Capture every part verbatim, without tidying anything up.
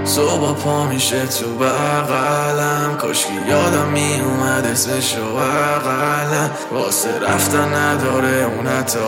صبح پا میشه تو بغلم، کاشکی یادم میومد اسمشو بغلم. واسه رفتن نداره اون حتی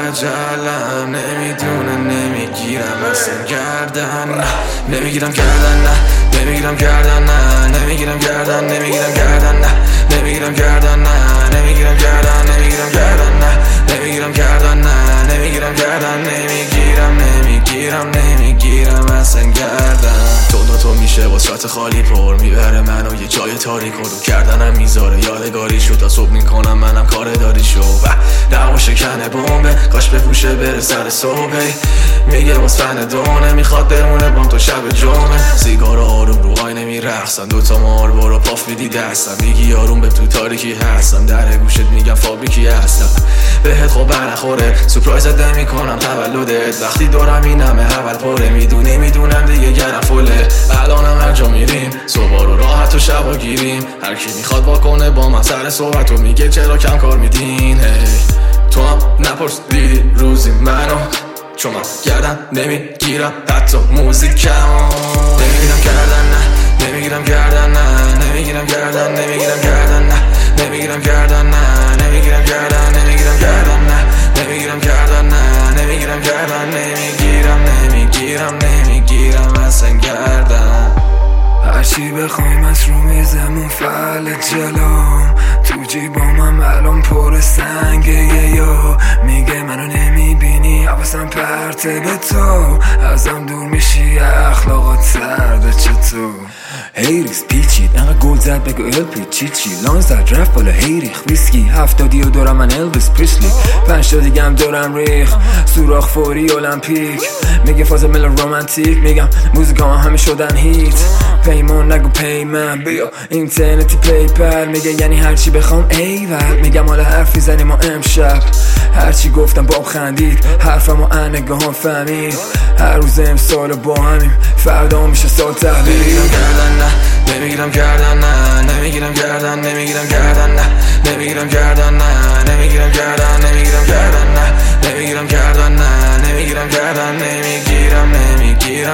عجلم. نمیدونه نمیگیرم اصلا گردن، نه نمیگیرم گردن، نه نمیگیرم گردن، نه نمیگیرم گردن، نمیگیرم گردن، نه نمیگیرم گردن، نه نمیگیرم گردن، نمیگیرم گردن، نه نمیگیرم گردن، نه نمیگیرم گردن، نمیگیرم نمیگیرم نمیگیرم اصلا گردن. تو تو میشه واسط خالی پر میبره منو یه جای تاریک و رو کردنم میذاره یادگاری شد تا صبح میکنم منم کار داری شو و دعوا شکنه بومبه کاش بپوشه بره سر صبحی. میگه باز فن دونه میخواد بمونه بام تو شب جمعه. سیگار آروم رو آینه میرخصم، دوتا مار برو پاف میدی دستم. میگی آروم به تو تاریکی هستم، در گوشت میگم فابریکی هستم. بهت خب برنخوره سپرایزت نمیکنم تولدت وقتی دورم این همه اول پره. میدونی میدونم دیگه گرم فله، الانم هر جا میریم صبح رو راحت و شبا گیریم. هر کی میخواد واکنه با من سر صحبت و میگه چرا کم کار میدین. هی تو هم نپرس دیدی روزی منو، چون من گردن نمیگیرم حتی موزیکم. نمیگیرم گردن، نه نمیگیرم گردن، نه نمیگیرم گردن، نمیگیرم گردن، نه نمیگیرم گردن، نه نمیگیرم گردن، نمیگیرم گردن، نه نمیگیرم گردن، نه نمیگیرم گردن، نمیگیرم نمیگیرم نمیگیرم اصلا گردن. هرچی بخوایم از رو میزمون فعل جلوم، تو جیبامم الان پر سنگه. یا میگه منو نمیبینی حواسم پرته به تو، ازم دور میشی اخلاقات سرده چطور. هیریس پیچید انقدر گل زد بگو ال پیچی چی لان زد رفت بالا هیریخ ویسکی هفتادی و دورم من الویس پریسلی پنج تا دیگم دورم ریخ سوراخ فوری المپیک. میگه فاز ملو رومانتیک، میگم موزیکا همه شدن هیت. پیمان نگو پیمن بیا اینترنتی پیپر، میگه یعنی هرچی بخوام ایول. میگم حالا حرفی زنیم ما امشب، هرچی گفتم باب خندید حرفم و نگاهام فهمید. هر روز امسال با همیم فردا میشه سال تحویل. نمیگیرم گردن، نه نمیگیرم گردن، نه نمیگیرم گردن، نمیگیرم گردن، نه نمیگیرم گردن، نه نمیگیرم گردن، نمیگیرم گردن، نه نمیگیرم گردن، نه نمیگیرم گردن، نمیگیرم نمیگیرم